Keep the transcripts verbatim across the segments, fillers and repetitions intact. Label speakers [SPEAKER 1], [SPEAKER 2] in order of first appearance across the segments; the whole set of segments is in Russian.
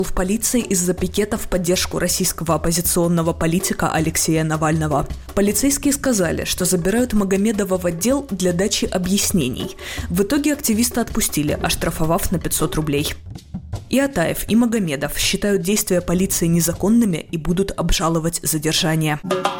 [SPEAKER 1] в полиции из-за пикета в поддержку российского оппозиционного политика Алексея Навального. Полицейские сказали, что забирают Магомедова в отдел для дачи объяснений. В итоге активиста отпустили, оштрафовав на пятьсот рублей. И Атаев, и Магомедов считают действия полиции незаконными и будут обжаловать задержание.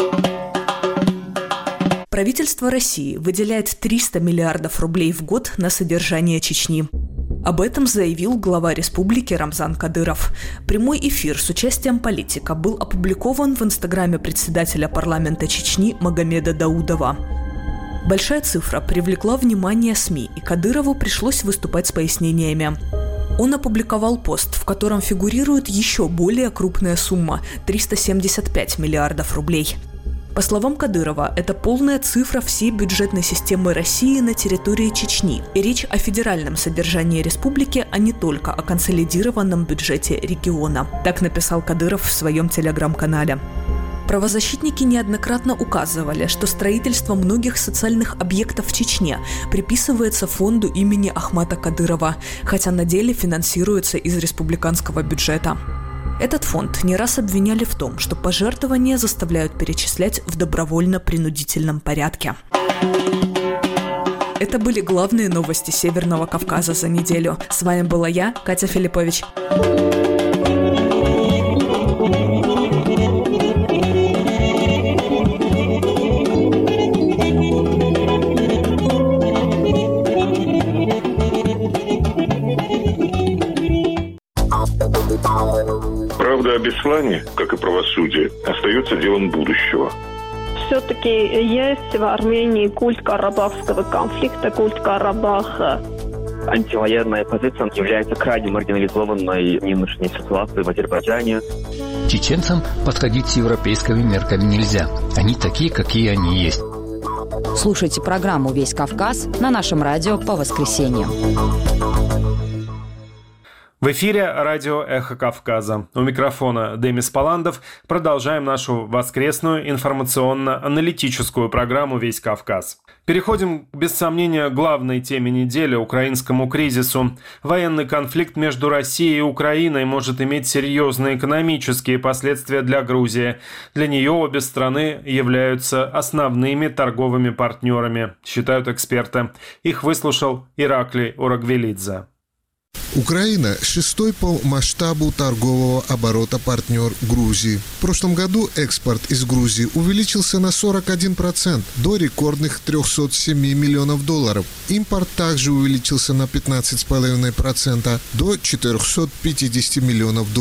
[SPEAKER 1] Правительство России выделяет триста миллиардов рублей в год на содержание Чечни. Об этом заявил глава республики Рамзан Кадыров. Прямой эфир с участием политика был опубликован в инстаграме председателя парламента Чечни Магомеда Даудова. Большая цифра привлекла внимание СМИ, и Кадырову пришлось выступать с пояснениями. Он опубликовал пост, в котором фигурирует еще более крупная сумма – триста семьдесят пять миллиардов рублей. По словам Кадырова, это полная цифра всей бюджетной системы России на территории Чечни. И речь о федеральном содержании республики, а не только о консолидированном бюджете региона. Так написал Кадыров в своем телеграм-канале. Правозащитники неоднократно указывали, что строительство многих социальных объектов в Чечне приписывается фонду имени Ахмата Кадырова, хотя на деле финансируется из республиканского бюджета. Этот фонд не раз обвиняли в том, что пожертвования заставляют перечислять в добровольно-принудительном порядке. Это были главные новости Северного Кавказа за неделю. С вами была я, Катя Филиппович.
[SPEAKER 2] Правда о Беслане, как и правосудие, остается делом будущего.
[SPEAKER 3] Все-таки есть в Армении культ карабахского конфликта, культ Карабаха.
[SPEAKER 4] Антивоенная позиция является крайне маргинализованной в нынешней ситуации в Азербайджане.
[SPEAKER 5] Чеченцам подходить с европейскими мерками нельзя. Они такие, какие они есть.
[SPEAKER 6] Слушайте программу «Весь Кавказ» на нашем радио по воскресеньям.
[SPEAKER 7] В эфире радио «Эхо Кавказа». У микрофона Демис Паландов. Продолжаем нашу воскресную информационно-аналитическую программу «Весь Кавказ». Переходим, без сомнения, к главной теме недели – украинскому кризису. Военный конфликт между Россией и Украиной может иметь серьезные экономические последствия для Грузии. Для нее обе страны являются основными торговыми партнерами, считают эксперты. Их выслушал Ираклий Урагвелидзе.
[SPEAKER 8] Украина – шестой по масштабу торгового оборота партнер Грузии. В прошлом году экспорт из Грузии увеличился на сорок один процент до рекордных трехсот семи миллионов долларов. Импорт также увеличился на пятнадцать целых пять десятых процента до четырехсот пятидесяти миллионов долларов.